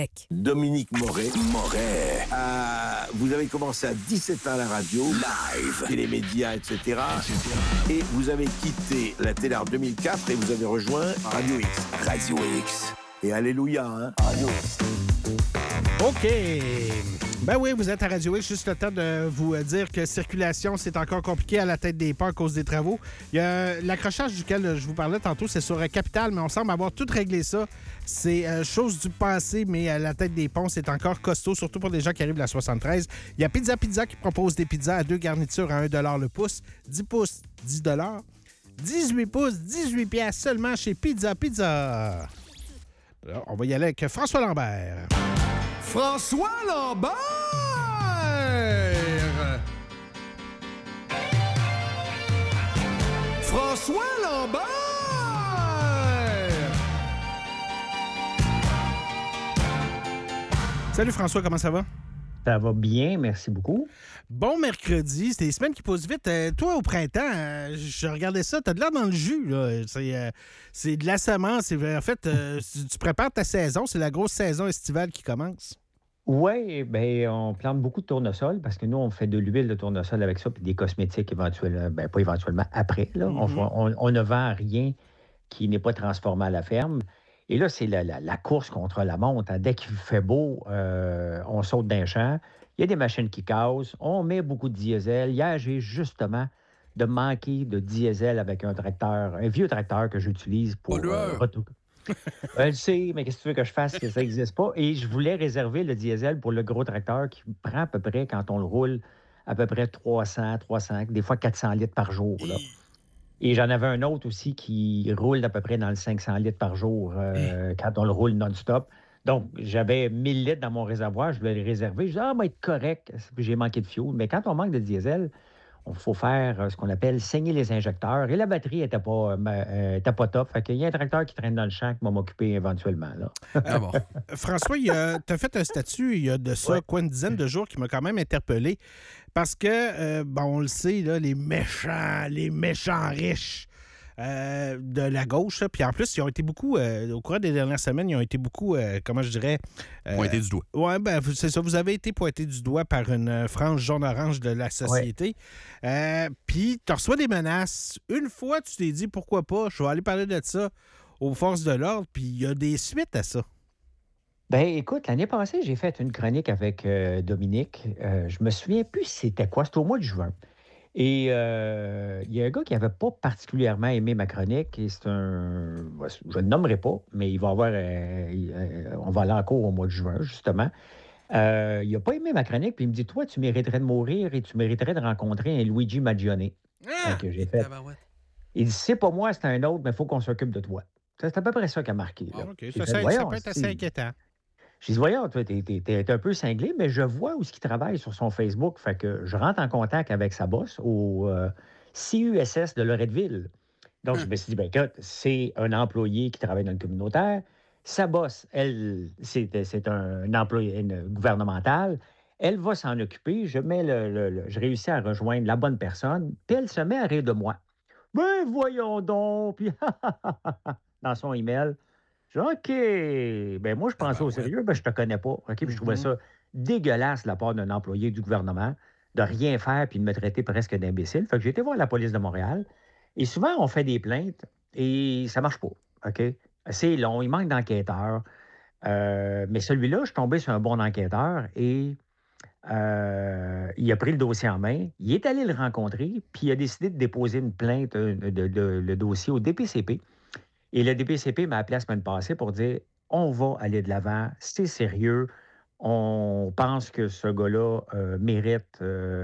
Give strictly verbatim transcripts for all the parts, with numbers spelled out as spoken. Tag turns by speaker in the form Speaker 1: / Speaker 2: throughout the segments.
Speaker 1: Dominique Moret. Moret. Euh, vous avez commencé à dix-sept ans à la radio, live, télémédias, et cetera. Et vous avez quitté la télé en deux mille quatre et vous avez rejoint Radio X. Radio X. Et alléluia, hein? Radio X.
Speaker 2: OK. Ben oui, vous êtes à Radio X. Juste le temps de vous dire que circulation, c'est encore compliqué à la tête des ponts à cause des travaux. Il y a l'accrochage duquel je vous parlais tantôt, c'est sur Capitale, mais on semble avoir tout réglé ça. C'est euh, chose du passé, mais à la tête des ponts, c'est encore costaud, surtout pour les gens qui arrivent de la soixante-treize. Il y a Pizza Pizza qui propose des pizzas à deux garnitures à un dollar le pouce. dix pouces, dix dollars. dix-huit pouces, dix-huit piastres seulement chez Pizza Pizza. Alors, on va y aller avec François Lambert.
Speaker 3: François Lambert! François Lambert!
Speaker 2: Salut François, comment ça va?
Speaker 4: Ça va bien, merci beaucoup.
Speaker 2: Bon mercredi, c'est des semaines qui passent vite. Euh, toi, au printemps, euh, je regardais ça, t'as de l'air dans le jus. Là. C'est, euh, c'est de la semence. C'est, en fait, euh, tu, tu prépares ta saison. C'est la grosse saison estivale qui commence.
Speaker 4: Oui, bien, on plante beaucoup de tournesol parce que nous, on fait de l'huile de tournesol avec ça puis des cosmétiques éventuellement, bien, pas éventuellement, après. Là. Mm-hmm. on, on, on ne vend rien qui n'est pas transformé à la ferme. Et là, c'est la, la, la course contre la montre. Hein. Dès qu'il fait beau, euh, on saute d'un champ. Il y a des machines qui cassent. On met beaucoup de diesel. Hier, j'ai justement de manquer de diesel avec un tracteur, un vieux tracteur que j'utilise pour euh, retour. Je le sais, mais qu'est-ce que tu veux que je fasse que ça n'existe pas? Et je voulais réserver le diesel pour le gros tracteur qui prend à peu près, quand on le roule, à peu près trois cents, trois cents, des fois quatre cents litres par jour. Là. Et j'en avais un autre aussi qui roule à peu près dans le cinq cents litres par jour euh, quand on le roule non-stop. Donc, j'avais mille litres dans mon réservoir, je voulais le réserver. Je disais, ah, va être correct. Puis j'ai manqué de fuel. Mais quand on manque de diesel, il faut faire ce qu'on appelle saigner les injecteurs. Et la batterie n'était pas, euh, était pas top. Fait qu'il y a un tracteur qui traîne dans le champ qui va m'occuper éventuellement. Là.
Speaker 2: Ah bon. François, tu as fait un statut il y a de ça, ouais. quoi, une dizaine de jours qui m'a quand même interpellé. Parce que, euh, bon, on le sait, là, les méchants, les méchants riches euh, de la gauche. Puis en plus, ils ont été beaucoup, euh, au cours des dernières semaines, ils ont été beaucoup, euh, comment je dirais...
Speaker 5: Euh, pointés du doigt.
Speaker 2: Oui, ben, c'est ça. Vous avez été pointé du doigt par une frange jaune-orange de la société. Ouais. Euh, puis, tu reçois des menaces. Une fois, tu t'es dit, pourquoi pas, je vais aller parler de ça aux forces de l'ordre. Puis, il y a des suites à ça.
Speaker 4: Ben écoute, l'année passée, j'ai fait une chronique avec euh, Dominique. Euh, je me souviens plus c'était quoi. C'était au mois de juin. Et euh, il y a un gars qui n'avait pas particulièrement aimé ma chronique. Et c'est un... Je ne le nommerai pas, mais il va avoir... Euh, on va aller en cours au mois de juin, justement. Euh, il n'a pas aimé ma chronique, puis il me dit, toi, tu mériterais de mourir et tu mériterais de rencontrer un Luigi Maggione.
Speaker 2: Ah!
Speaker 4: Que j'ai fait. Il dit, c'est pas moi, c'est un autre, mais il faut qu'on s'occupe de toi. C'est à peu près ça qui a marqué. Là.
Speaker 2: Ah, OK. Ça, fait, ça, voyons, ça peut être assez inquiétant.
Speaker 4: Je dis, voyons, toi, t'es, t'es, t'es un peu cinglé, mais je vois où ce qu'il travaille sur son Facebook. Fait que je rentre en contact avec sa boss au euh, C U S S de Loretteville. Donc, hum. je me suis dit, ben écoute, c'est un employé qui travaille dans le communautaire. Sa boss, elle, c'est, c'est un employé une gouvernemental. Elle va s'en occuper. Je mets le, le, le, je réussis à rejoindre la bonne personne. Puis elle se met à rire de moi. Ben voyons donc. Puis dans son email. Je dis, OK, ben moi, je pensais ah ben, au sérieux, ouais. ben je te connais pas. OK, puis mm-hmm. je trouvais ça dégueulasse de la part d'un employé du gouvernement de rien faire puis de me traiter presque d'imbécile. Fait que j'ai été voir la police de Montréal. Et souvent, on fait des plaintes et ça marche pas. OK? C'est long, il manque d'enquêteurs. Euh, mais celui-là, je suis tombé sur un bon enquêteur et euh, il a pris le dossier en main. Il est allé le rencontrer, puis il a décidé de déposer une plainte, de, de, de, de, le dossier au D P C P. Et le D P C P m'a appelé la semaine passée pour dire on va aller de l'avant, c'est sérieux, on pense que ce gars-là euh, mérite,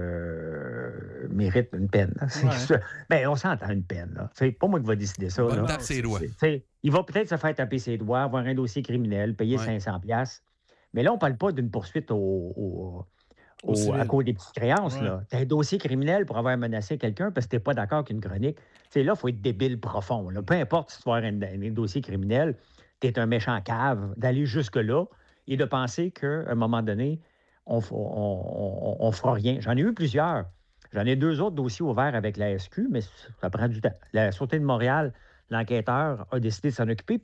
Speaker 4: euh, mérite une peine. Ouais. Ben, on s'entend une peine. Là. C'est pas moi qui va décider ça. Là.
Speaker 5: Tape ses doigts.
Speaker 4: Il va peut-être se faire taper ses doigts, avoir un dossier criminel, payer ouais. cinq cents dollars. Mais là, on ne parle pas d'une poursuite au, au, au, à cause des petites créances. Ouais. Tu as un dossier criminel pour avoir menacé quelqu'un parce que tu n'es pas d'accord avec une chronique. T'sais, là, il faut être débile profond. Là. Peu importe si tu vas avoir un, un dossier criminel, tu es un méchant cave d'aller jusque-là et de penser qu'à un moment donné, on ne fera rien. J'en ai eu plusieurs. J'en ai deux autres dossiers ouverts avec la S Q, mais ça prend du temps. La Sûreté de Montréal, l'enquêteur a décidé de s'en occuper, puis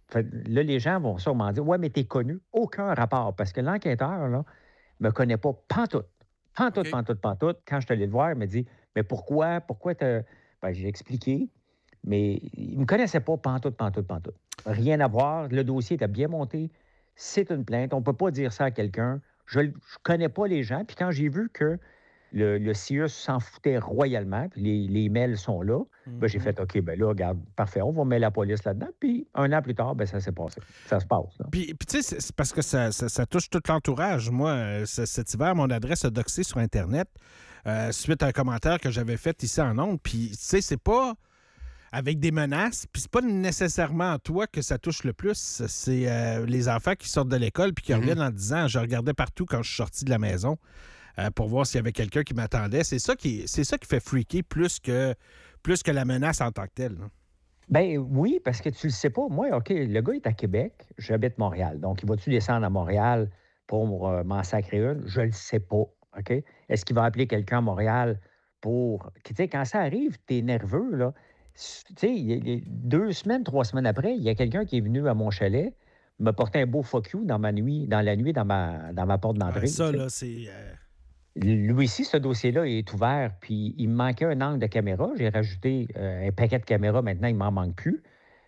Speaker 4: Fait, là, les gens vont sûrement dire, ouais, mais t'es connu. Aucun rapport, parce que l'enquêteur, là, me connaît pas pantoute. Pantoute,
Speaker 5: OK.
Speaker 4: pantoute, pantoute. Quand je suis allé le voir, il m'a dit, mais pourquoi, pourquoi t'as... Ben, j'ai expliqué, mais il me connaissait pas pantoute, pantoute, pantoute. Rien à voir. Le dossier était bien monté. C'est une plainte. On peut pas dire ça à quelqu'un. Je ne connais pas les gens. Puis quand j'ai vu que le, le C I U S s'en foutait royalement, puis les, les mails sont là, ben, j'ai fait, OK, ben là, regarde, parfait, on va mettre la police là-dedans. Puis un an plus tard, ben, ça s'est passé. Ça se passe. Là.
Speaker 2: Puis, puis tu sais, c'est- c'est parce que ça, ça- ça touche tout l'entourage. Moi, euh, c- cet hiver, mon adresse a doxé sur Internet euh, suite à un commentaire que j'avais fait ici en ondes. Puis, tu sais, c'est pas avec des menaces, puis c'est pas nécessairement toi que ça touche le plus. C'est euh, les enfants qui sortent de l'école puis qui
Speaker 5: Mhm.
Speaker 2: reviennent en disant, je regardais partout quand je suis sorti de la maison euh, pour voir s'il y avait quelqu'un qui m'attendait. C'est ça qui, c'est ça qui fait freaker plus que, plus que la menace en tant que telle. là.
Speaker 4: Ben oui, parce que tu le sais pas. Moi, OK, le gars est à Québec, j'habite Montréal. Donc, il va-tu descendre à Montréal pour euh, m'en sacrer une? Je le sais pas. OK? Est-ce qu'il va appeler quelqu'un à Montréal pour. Tu sais, quand ça arrive, tu es nerveux, là. Tu sais, il y a- il y a deux semaines, trois semaines après, il y a quelqu'un qui est venu à mon chalet, me porter un beau fuck you dans ma nuit, dans la nuit, dans ma, dans ma porte d'entrée.
Speaker 2: Ouais, ça,
Speaker 4: tu sais.
Speaker 2: là, c'est... euh,
Speaker 4: Lui aussi, ce dossier-là est ouvert, puis il me manquait un angle de caméra. J'ai rajouté euh, un paquet de caméras. Maintenant, il m'en manque plus.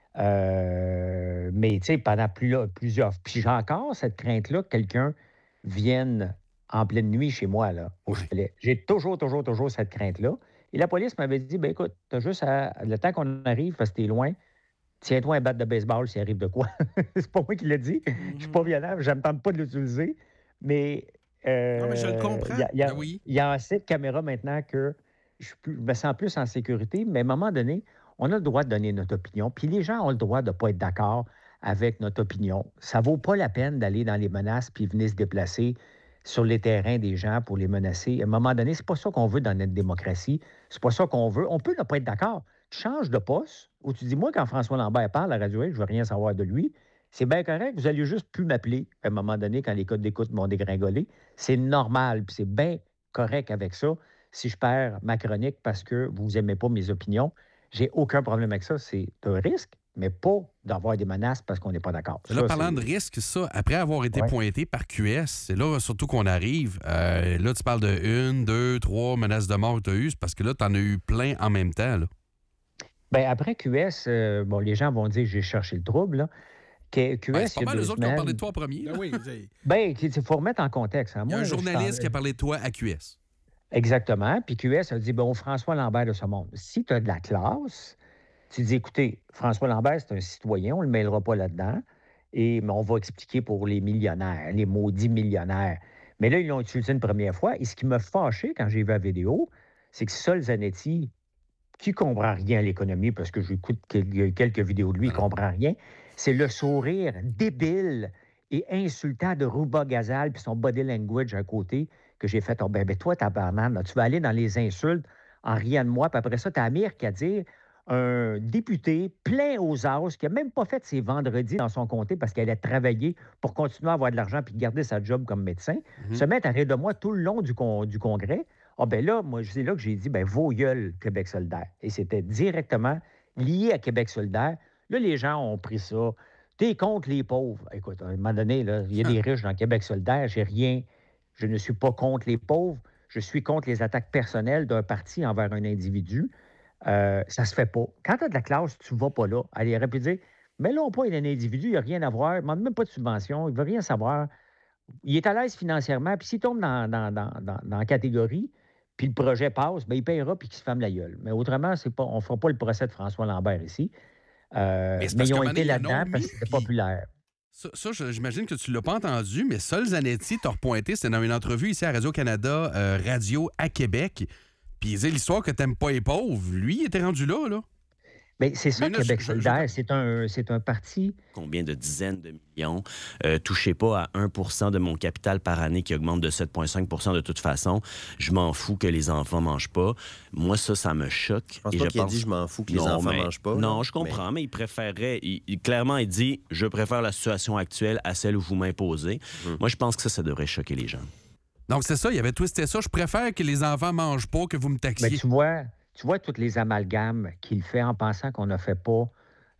Speaker 4: Euh, mais, tu sais, pendant plus, plusieurs... Puis j'ai encore cette crainte-là que quelqu'un vienne en pleine nuit chez moi, là, au
Speaker 5: Ouais.
Speaker 4: chalet. J'ai toujours, toujours, toujours cette crainte-là. Et la police m'avait dit, ben écoute, t'as juste à... Le temps qu'on arrive, parce que t'es loin, tiens-toi un bat de baseball s'il arrive de quoi. C'est pas moi qui l'ai dit. Je suis pas violent, je ne tente pas de l'utiliser. Mais... euh,
Speaker 2: Non, mais je le comprends.
Speaker 4: Il y a, il y a-
Speaker 5: Ben oui.
Speaker 4: il y a assez de caméras maintenant que je, suis plus- je me sens plus en sécurité, mais à un moment donné, on a le droit de donner notre opinion. Puis les gens ont le droit de ne pas être d'accord avec notre opinion. Ça vaut pas la peine d'aller dans les menaces puis venir se déplacer sur les terrains des gens pour les menacer. À un moment donné, c'est pas ça qu'on veut dans notre démocratie. C'est pas ça qu'on veut. On peut ne pas être d'accord. Tu changes de poste ou tu dis, moi, quand François Lambert parle à la radio, je veux rien savoir de lui. C'est bien correct. Vous allez juste plus m'appeler à un moment donné quand les codes d'écoute m'ont dégringolé. C'est normal. Puis c'est bien correct avec ça. Si je perds ma chronique parce que vous n'aimez pas mes opinions, j'ai aucun problème avec ça. C'est un risque, mais pas d'avoir des menaces parce qu'on n'est pas d'accord.
Speaker 5: Là,
Speaker 4: Ça,
Speaker 5: parlant
Speaker 4: c'est-
Speaker 5: de risque, ça, après avoir été
Speaker 4: Ouais.
Speaker 5: pointé par Q S, c'est là surtout qu'on arrive. euh, là, tu parles de une, deux, trois menaces de mort que tu as eues, c'est parce que là, tu en as eu plein en même temps. Là.
Speaker 4: Ben, après Q S, euh, bon, les gens vont dire que j'ai cherché le trouble. Là. Que- Q S,
Speaker 5: Ben, c'est pas
Speaker 4: il y a
Speaker 5: mal
Speaker 4: deux
Speaker 5: les autres qui ont parlé
Speaker 4: semaines-
Speaker 5: de toi en premier.
Speaker 2: Ben
Speaker 5: là.
Speaker 2: oui, c'est-
Speaker 4: Ben, il faut remettre en contexte. hein.
Speaker 5: Il y a
Speaker 4: Moi,
Speaker 5: un
Speaker 4: je
Speaker 5: journaliste
Speaker 4: parle-
Speaker 5: qui a parlé de toi à Q S.
Speaker 4: Exactement. Puis Q S a dit, bon, François Lambert de ce monde. Si tu as de la classe, tu dis, écoutez, François Lambert, c'est un citoyen, on ne le mêlera pas là-dedans, et mais on va expliquer pour les millionnaires, les maudits millionnaires. Mais là, ils l'ont utilisé une première fois, et ce qui m'a fâché quand j'ai vu la vidéo, c'est que Sol Zanetti, qui comprend rien à l'économie, parce que j'écoute quel- quelques vidéos de lui, il ne comprend rien, c'est le sourire débile et insultant de Rouba Gazal puis son body language à côté que j'ai fait. Oh, ben, ben, toi, tabarnak, là, tu vas aller dans les insultes en riant de moi, puis après ça, tu as Amir qui a dit un député plein aux as, qui n'a même pas fait ses vendredis dans son comté parce qu'elle a travaillé pour continuer à avoir de l'argent puis garder sa job comme médecin,
Speaker 5: Mhm.
Speaker 4: se mettre à rire de moi tout le long du, con- du congrès. Ah ben là, moi, c'est là que j'ai dit, ben vos gueules, Québec solidaire. Et c'était directement lié à Québec solidaire. Là, les gens ont pris ça. T'es contre les pauvres. Écoute, à un moment donné, là, il y a des riches dans Québec solidaire. J'ai rien. Je ne suis pas contre les pauvres. Je suis contre les attaques personnelles d'un parti envers un individu. Euh, ça se fait pas. Quand tu as de la classe, tu vas pas là. Allez, aurait pu dire, mais là, on pas un individu, il n'y a rien à voir, il ne demande même pas de subvention, il ne veut rien savoir. Il est à l'aise financièrement, puis s'il tombe dans, dans, dans, dans, dans la catégorie, puis le projet passe, bien, il paiera puis qu'il se ferme la gueule. Mais autrement, c'est pas, on ne fera pas le procès de François Lambert ici. Euh,
Speaker 5: Mais c'est
Speaker 4: mais
Speaker 5: parce
Speaker 4: ils
Speaker 5: qu'à
Speaker 4: ont
Speaker 5: un moment
Speaker 4: été
Speaker 5: donné, ils en ont
Speaker 4: là-dedans parce
Speaker 5: mis,
Speaker 4: que c'était
Speaker 5: puis-
Speaker 4: populaire.
Speaker 5: Ça, ça, je- j'imagine que tu ne l'as pas entendu, mais Sol Zanetti t'a repointé. C'était dans une entrevue ici à Radio-Canada, euh, Radio à Québec. Puis il disait l'histoire que t'aimes pas les pauvres. Lui, il était rendu là, là.
Speaker 4: Bien, c'est ça,
Speaker 5: Mais là,
Speaker 4: Québec
Speaker 5: je- je-
Speaker 4: solidaire.
Speaker 5: je-
Speaker 4: C'est un, c'est un parti.
Speaker 6: Combien de dizaines de millions. Euh, touchez pas à un pour cent de mon capital par année qui augmente de sept virgule cinq pour cent de toute façon. Je m'en fous que les enfants mangent pas. Moi, ça, ça me choque.
Speaker 7: Je pense
Speaker 6: Et
Speaker 7: pas
Speaker 6: je
Speaker 7: qu'il a
Speaker 6: pense-
Speaker 7: dit je m'en fous que les
Speaker 6: Non,
Speaker 7: enfants
Speaker 6: mais-
Speaker 7: mangent pas.
Speaker 6: Non,
Speaker 7: là.
Speaker 6: je comprends, mais, il préférerait... Il, il- clairement, il dit, je préfère la situation actuelle à celle où vous m'imposez.
Speaker 7: Hum.
Speaker 6: Moi, je pense que ça, ça devrait choquer les gens.
Speaker 5: Donc, c'est ça, il avait twisté ça. Je préfère que les enfants mangent pas que vous me
Speaker 4: Mais
Speaker 5: taxiez.
Speaker 4: tu vois, tu vois toutes les amalgames qu'il fait en pensant qu'on ne fait pas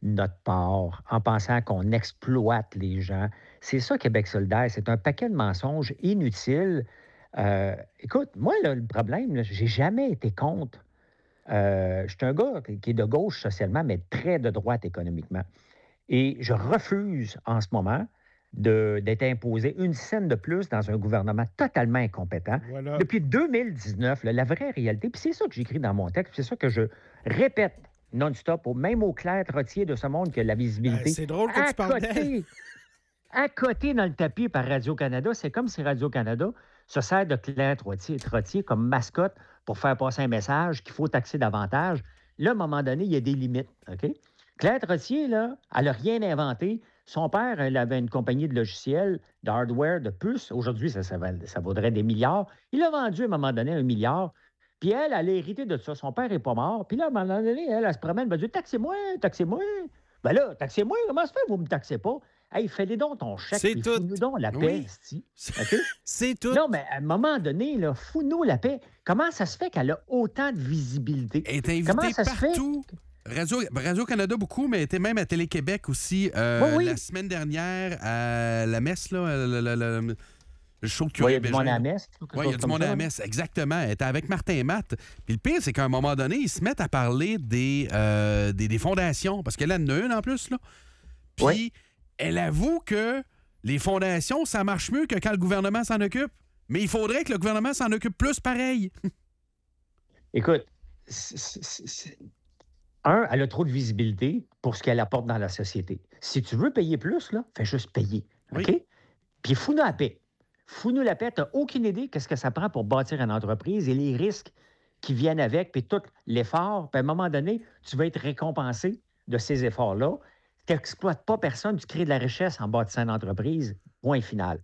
Speaker 4: notre part, en pensant qu'on exploite les gens. C'est ça, Québec solidaire. C'est un paquet de mensonges inutiles. Euh, écoute, moi, là, le problème, là, j'ai jamais été contre. Euh, je suis un gars qui est de gauche socialement, mais très de droite économiquement. Et je refuse en ce moment de- d'être imposé une scène de plus dans un gouvernement totalement incompétent.
Speaker 2: Voilà.
Speaker 4: Depuis deux mille dix-neuf, là, la vraie réalité, puis c'est ça que j'écris dans mon texte, puis c'est ça que je répète non-stop, au- même au Claire Trottier de ce monde qui a de la visibilité.
Speaker 2: Ben, c'est drôle que
Speaker 4: à
Speaker 2: tu parles d'elle.
Speaker 4: côté, à côté dans le tapis par Radio-Canada, c'est comme si Radio-Canada se sert de Claire Trottier, Trottier comme mascotte pour faire passer un message qu'il faut taxer davantage. Là, à un moment donné, il y a des limites. OK? Claire Trottier, là, elle n'a rien inventé. Son père, elle avait une compagnie de logiciels, de hardware, de puces. Aujourd'hui, ça, ça, val- ça vaudrait des milliards. Il a vendu à un moment donné un milliard. Puis elle, elle a hérité de ça. Son père n'est pas mort. Puis là, à un moment donné, elle, elle se promène, elle va dire taxez-moi, taxez-moi. Ben là, taxez-moi, comment ça fait, vous ne me taxez pas? Hey, fais-les donc ton chèque,
Speaker 2: C'est
Speaker 4: puis
Speaker 2: tout.
Speaker 4: fous-nous donc la paix,
Speaker 5: Oui.
Speaker 4: esti. OK?
Speaker 2: C'est tout.
Speaker 4: Non, mais à un moment donné, là, fous-nous la paix. Comment ça se fait qu'elle a autant de visibilité?
Speaker 5: Elle est invitée
Speaker 4: Comment ça se fait?
Speaker 5: partout. Radio, Radio-Canada beaucoup, mais elle était même à Télé-Québec aussi euh,
Speaker 4: Oui, oui.
Speaker 5: la semaine dernière à la messe, là, le, le- le- le show de
Speaker 4: Oui, il y
Speaker 5: Curé
Speaker 4: a du monde à la
Speaker 5: Bégin.
Speaker 4: messe. quelque
Speaker 5: Oui, il y a
Speaker 4: chose
Speaker 5: du
Speaker 4: comme
Speaker 5: monde à
Speaker 4: ça,
Speaker 5: la
Speaker 4: là.
Speaker 5: messe, exactement. Elle était avec Martin et Matt. Puis le pire, c'est qu'à un moment donné, ils se mettent à parler des, euh, des, des fondations, parce qu'elle en a une en plus. Là. Puis
Speaker 4: Oui.
Speaker 5: elle avoue que les fondations, ça marche mieux que quand le gouvernement s'en occupe. Mais il faudrait que le gouvernement s'en occupe plus pareil.
Speaker 4: Écoute, c'est- c'est- c'est- un, elle a trop de visibilité pour ce qu'elle apporte dans la société. Si tu veux payer plus, là, fais juste payer. OK?
Speaker 5: Oui.
Speaker 4: Puis fous-nous la paix. Fous-nous la paix. Tu n'as aucune idée de ce que ça prend pour bâtir une entreprise et les risques qui viennent avec, puis tout l'effort. Puis à un moment donné, tu vas être récompensé de ces efforts-là. Tu n'exploites pas personne, tu crées de la richesse en bâtissant une entreprise. Point final.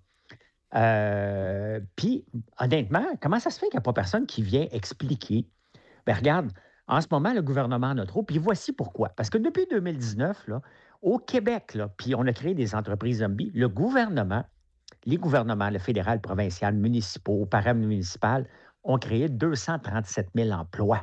Speaker 4: Euh, Puis, honnêtement, comment ça se fait qu'il n'y a pas personne qui vient expliquer? Bien, regarde, en ce moment, le gouvernement en a trop, puis voici pourquoi. Parce que depuis deux mille dix-neuf, là, au Québec, là, puis on a créé des entreprises zombies, le gouvernement, les gouvernements, le fédéral, provincial, municipaux, paramunicipal, ont créé deux cent trente-sept mille emplois.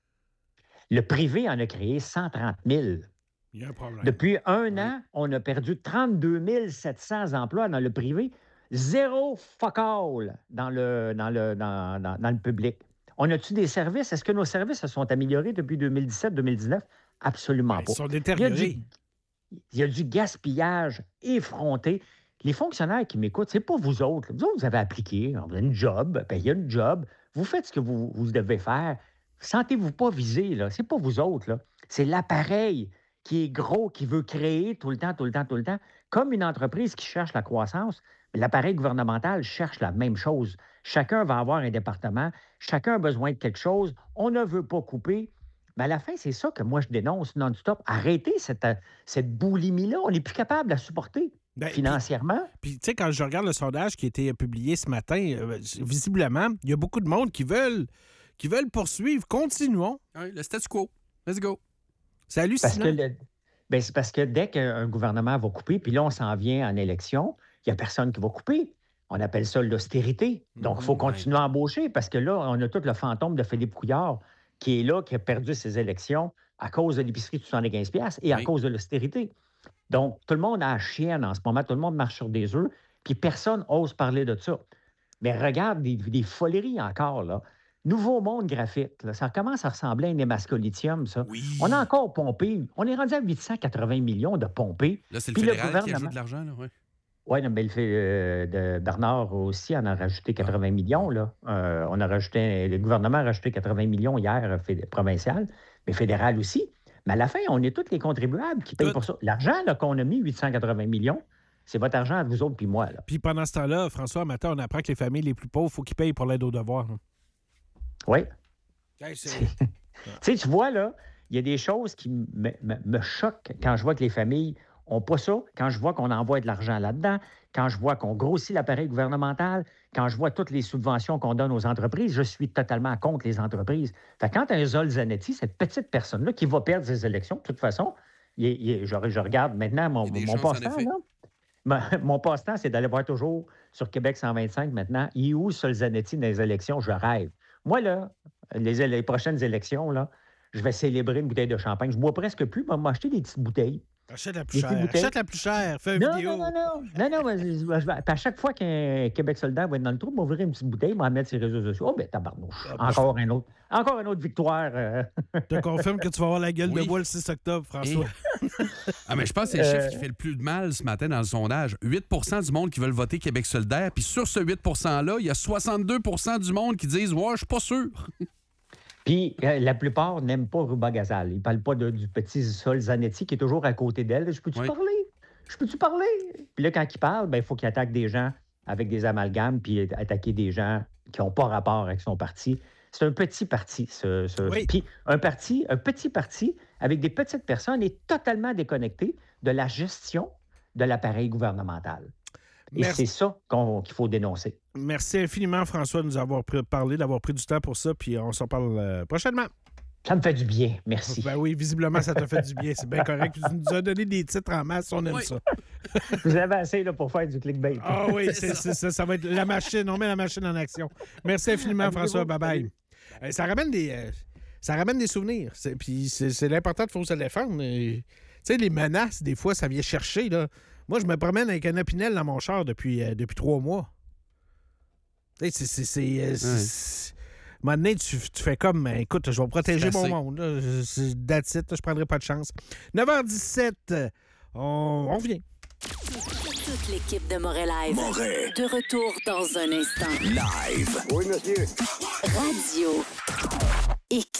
Speaker 4: Le privé en a créé cent trente mille.
Speaker 2: Il y a un problème.
Speaker 4: Depuis un an, on a perdu trente-deux mille sept cents emplois dans le privé. Zéro fuck all dans le, dans le, dans, dans- dans le public. On a-tu des services? Est-ce que nos services se sont améliorés depuis deux mille dix-sept deux mille dix-neuf? Absolument
Speaker 2: Ils
Speaker 4: pas.
Speaker 2: sont
Speaker 4: Il y, a
Speaker 2: détériorés.
Speaker 4: du, il y a du gaspillage effronté. Les fonctionnaires qui m'écoutent, c'est pas vous autres. Vous autres, vous avez appliqué, vous avez une job, payé une job, vous faites ce que vous, vous devez faire. Sentez-vous pas visé, là. C'est pas vous autres, là. C'est l'appareil qui est gros, qui veut créer tout le temps, tout le temps, tout le temps. Comme une entreprise qui cherche la croissance, l'appareil gouvernemental cherche la même chose. Chacun va avoir un département, chacun a besoin de quelque chose, on ne veut pas couper. Mais à la fin, c'est ça que moi, je dénonce non-stop. Arrêtez cette, euh, cette boulimie-là. On n'est plus capable de la supporter
Speaker 2: Ben,
Speaker 4: financièrement.
Speaker 2: Puis, tu sais, quand je regarde le sondage qui a été publié ce matin, euh, visiblement, il y a beaucoup de monde qui veulent, qui veulent poursuivre. Continuons.
Speaker 5: Ouais, le statu quo. Let's go.
Speaker 2: C'est
Speaker 4: Parce
Speaker 2: hallucinant.
Speaker 4: que, le- ben, c'est parce que dès qu'un gouvernement va couper, puis là, on s'en vient en élection, il n'y a personne qui va couper. On appelle ça l'austérité. Donc, il faut
Speaker 5: Mhm,
Speaker 4: continuer à embaucher parce que là, on a tout le fantôme de Philippe Couillard qui est là, qui a perdu ses élections à cause de l'épicerie de soixante-quinze piastres et à
Speaker 5: Oui.
Speaker 4: cause de l'austérité. Donc, tout le monde a la chienne en ce moment. Tout le monde marche sur des œufs, puis personne n'ose parler de ça. Mais regarde des, des foleries encore, là. Nouveau monde graphite, là. Ça commence à ressembler à un émascolithium, ça.
Speaker 5: Oui.
Speaker 4: On a encore pompé. On est rendu à huit cent quatre-vingts millions de pompés.
Speaker 5: Là, c'est le
Speaker 4: Puis le
Speaker 5: fédéral qui
Speaker 4: gouvernement-
Speaker 5: ajoute de l'argent. Là, ouais.
Speaker 4: Oui, mais le fait euh, de Bernard aussi en a rajouté quatre-vingts millions. Là. Euh, on a rajouté, le gouvernement a rajouté quatre-vingts millions hier, euh, féd- provincial, mais fédéral aussi. Mais à la fin, on est tous les contribuables qui payent
Speaker 2: Tout.
Speaker 4: pour ça. L'argent là, qu'on a mis, huit cent quatre-vingts millions, c'est votre argent à vous autres puis moi. Là.
Speaker 2: Puis pendant ce temps-là, François, matin, on apprend que les familles les plus pauvres, il faut qu'ils payent pour l'aide aux devoirs. hein.
Speaker 4: Oui.
Speaker 2: Hey, c'est-
Speaker 4: Tu sais, tu vois, là, il y a des choses qui me, me- me choquent quand je vois que les familles n'ont pas ça, quand je vois qu'on envoie de l'argent là-dedans, quand je vois qu'on grossit l'appareil gouvernemental, quand je vois toutes les subventions qu'on donne aux entreprises, je suis totalement contre les entreprises. Fait que quand un Zol Zanetti, cette petite personne-là qui va perdre ses élections, de toute façon, il est- il est- je, je regarde maintenant mon,
Speaker 5: Il y a des
Speaker 4: mon
Speaker 5: chances, en
Speaker 4: passe-temps,
Speaker 5: effet.
Speaker 4: là. Mon, mon passe-temps, c'est d'aller voir toujours sur Québec cent vingt-cinq maintenant. Il est où Sol Zanetti dans les élections? Je rêve. Moi, là, les, les prochaines élections, là, je vais célébrer une bouteille de champagne. Je bois presque plus, mais m'a acheté des petites bouteilles.
Speaker 2: Achète la plus
Speaker 4: Des
Speaker 2: chère.
Speaker 4: petites bouteilles.
Speaker 2: Achète la plus chère. Fais une
Speaker 4: Non,
Speaker 2: vidéo.
Speaker 4: non, non, non. Non, non, mais je- je vais- puis à chaque fois qu'un Québec solidaire va être dans le trou, il va ouvrir une petite bouteille, il va la mettre sur les réseaux sociaux. Oh, ben tabarnouche.
Speaker 2: Ah, ben,
Speaker 4: Encore un autre. Encore une autre victoire. euh.
Speaker 2: Je te confirme que tu vas avoir la gueule
Speaker 5: Oui.
Speaker 2: de bois le six octobre, François.
Speaker 5: Ah, mais je pense que c'est le
Speaker 4: Euh,
Speaker 5: chiffre qui fait le plus de mal ce matin dans le sondage. huit pour cent du monde qui veulent voter Québec solidaire. Puis sur ce huit pour cent-là, il y a soixante-deux pour cent du monde qui disent « Ouais, je suis pas sûr. »
Speaker 4: Puis euh, la plupart n'aiment pas Ruba Gazal. Ils ne parlent pas de- du petit Sol Zanetti qui est toujours à côté d'elle. Je peux-tu
Speaker 5: Oui.
Speaker 4: parler? Je peux-tu parler? Puis là, quand il parle, ben, il faut qu'il attaque des gens avec des amalgames puis attaquer des gens qui n'ont pas rapport avec son parti. C'est un petit parti, ce, ce-
Speaker 2: Oui.
Speaker 4: Puis un parti, un petit parti avec des petites personnes est totalement déconnecté de la gestion de l'appareil gouvernemental. Et
Speaker 2: Merci.
Speaker 4: c'est ça qu'on- qu'il faut dénoncer.
Speaker 2: Merci infiniment, François, de nous avoir pris- parlé, d'avoir pris du temps pour ça. Puis on s'en parle euh, prochainement.
Speaker 4: Ça me fait du bien. Merci.
Speaker 2: Ben oui, visiblement, ça t'a fait du bien. C'est bien correct. Tu nous as donné des titres en masse. On aime
Speaker 5: Oui.
Speaker 2: ça.
Speaker 4: Vous avez assez là, pour faire du clickbait.
Speaker 2: Ah oui, c'est c'est ça. Ça va être la machine. On met la machine en action. Merci infiniment,
Speaker 4: Habillez-vous.
Speaker 2: François. Bye-bye. Euh, ça ramène des... euh, ça ramène des souvenirs. C'est- Puis c'est c'est l'important de faut se défendre. Et, tu sais, les menaces, des fois, ça vient chercher. Là. Moi, je me promène avec un opinel dans mon char depuis, euh, depuis trois mois. Tu sais, c'est... c'est- c'est, euh, c'est- À un moment donné, tu, tu fais comme, ben, écoute, je vais protéger
Speaker 5: C'est
Speaker 2: mon
Speaker 5: assez.
Speaker 2: monde. Là. Je- c'est- That's it, là, je prendrai pas de chance. neuf heures dix-sept, euh, on, on revient.
Speaker 7: Toute l'équipe de Moret Live.
Speaker 1: Moret.
Speaker 7: De retour dans un instant.
Speaker 1: Live.
Speaker 3: Oui, monsieur.
Speaker 7: Radio X.